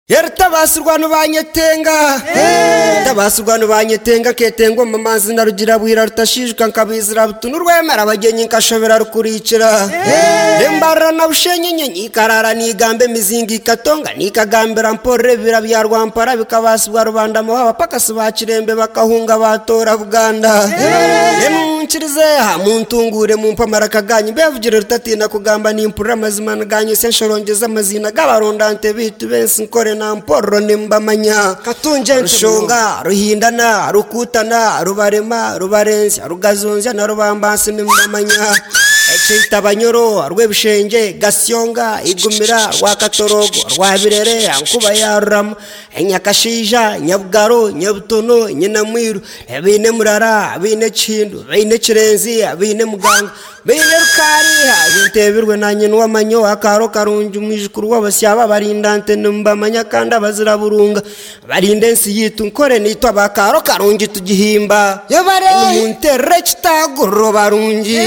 Yartabasurwano banyetenga Tabasurwano banyetenga ketengo mamazi na rugira bwira rutashishwa nkabizira butunurwemera abagenyi nkashobera rukurikira Rembara na bushenye nyenyi karara nigambe mizingi katonga nikagambira mpore bira bya rwampara bikabasubwa rubanda mo abapakasi bakirembe bakahunga batora Buganda Emunchirize ha muntungure mu mpamara kaganyi bevugire rutatina kugamba nimpura mazima naganye senshorongeza amazina gabarondante bitu bensi nkore na mporo nimbamanya katunje nshonga ruhindana rukutana rubarema rubarenzi rugazonza na rubambansi nimbamanya Echita banyoro rwebishenge gasyonga igumira wakatorogo rwabirere ankuba yaram enyakashija nyabugaro nyabutono nyinamwiru ebine murara bine chindu bine kirenzi bine muganga bine rukari bintebirwe nanye nwamanyo akaro karunju mwijukuru w'abasyaba barindante nimbamanya kanda bazira burunga barindensi yitu nkore nitwa bakaro karunji tugihimba yobare muntere kitagoro barunji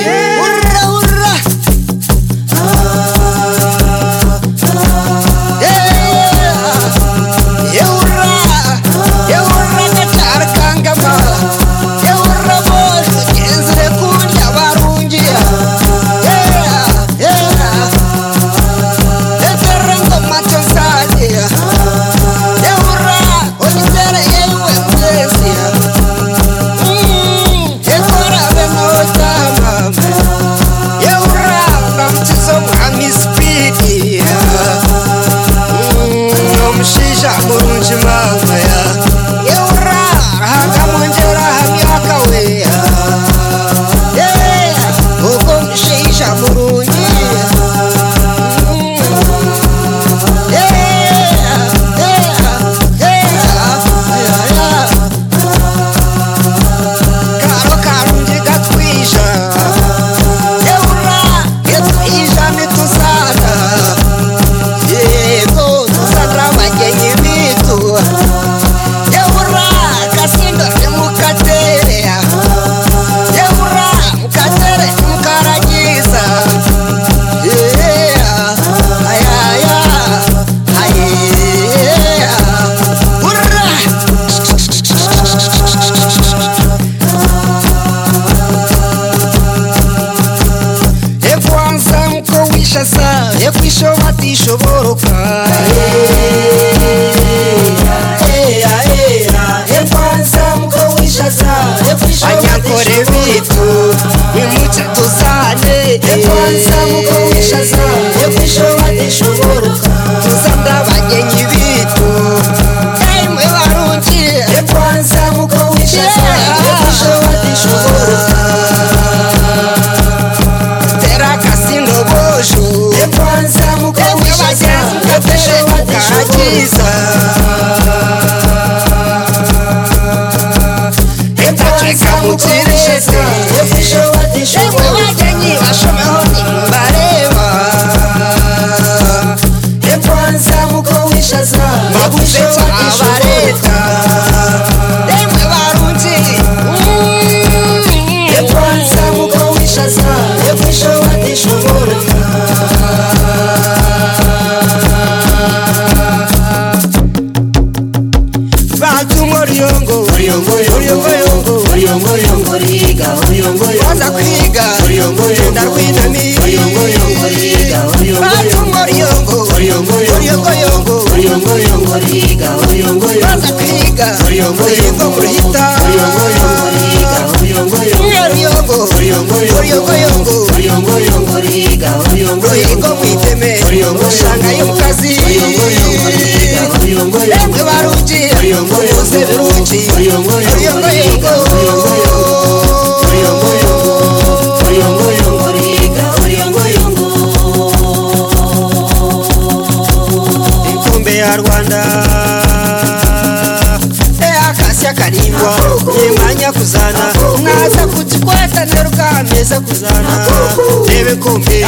kuzana Debe kumbi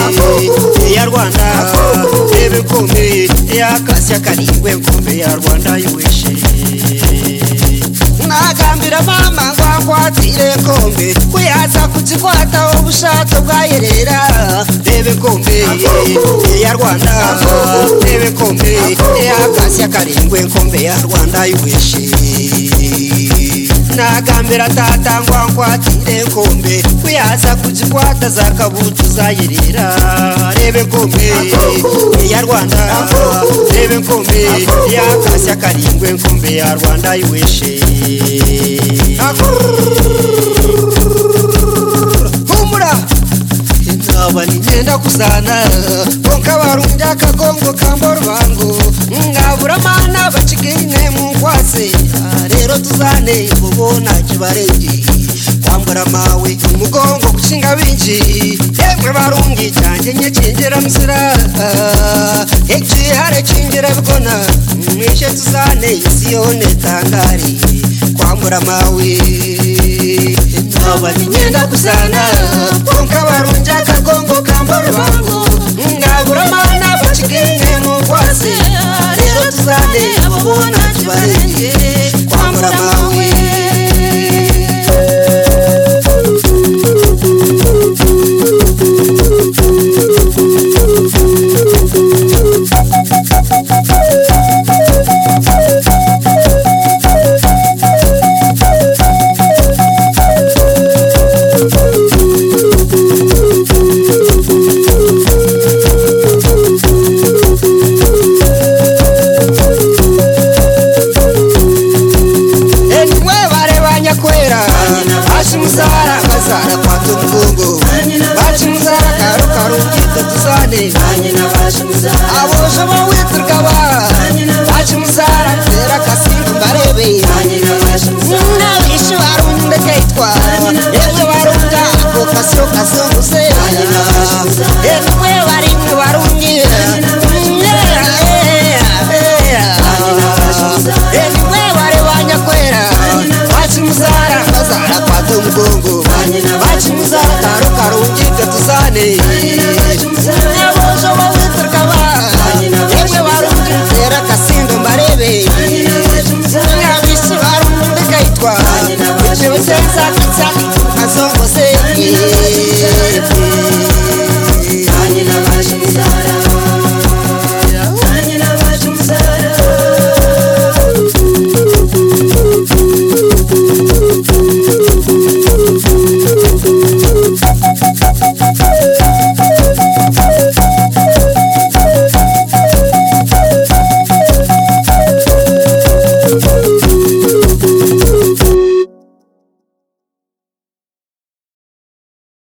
ya Rwanda Debe kumbi ya Kasya Karindwe kumbi ya Rwanda yuwishe nagambira mama ngwakwatire kombe kuyaza kuzikwata ubushato bwayerera rebe kombe ya Rwanda rebe kombe ya Kasya Karindwe kombe ya Rwanda yuweshe nagambira tata ngwakwatire kombe kuyaza kuzikwata za kabutu zayerera rebe kombe ya Rwanda rebe kombe ya Kasya Karindwe kombe ya Rwanda yuweshe humura inaba nigenda kuzana bonka barunja akagongo kamboro bango ngabura mana bacigine mu kwase rero tuzane ubona kibarengi kwambura mawe umugongo gushinga binji yemwe barungi cyanje nyekingera muzira ekihare kingera bikona mwishe tuzane isiyone tangari kwambura mawe naba nigenda kuzana bonka barunja akagongo kamboro bango ngabura mana bacigine mu kwase rero tuzane ubona kibarengi kwambura mawe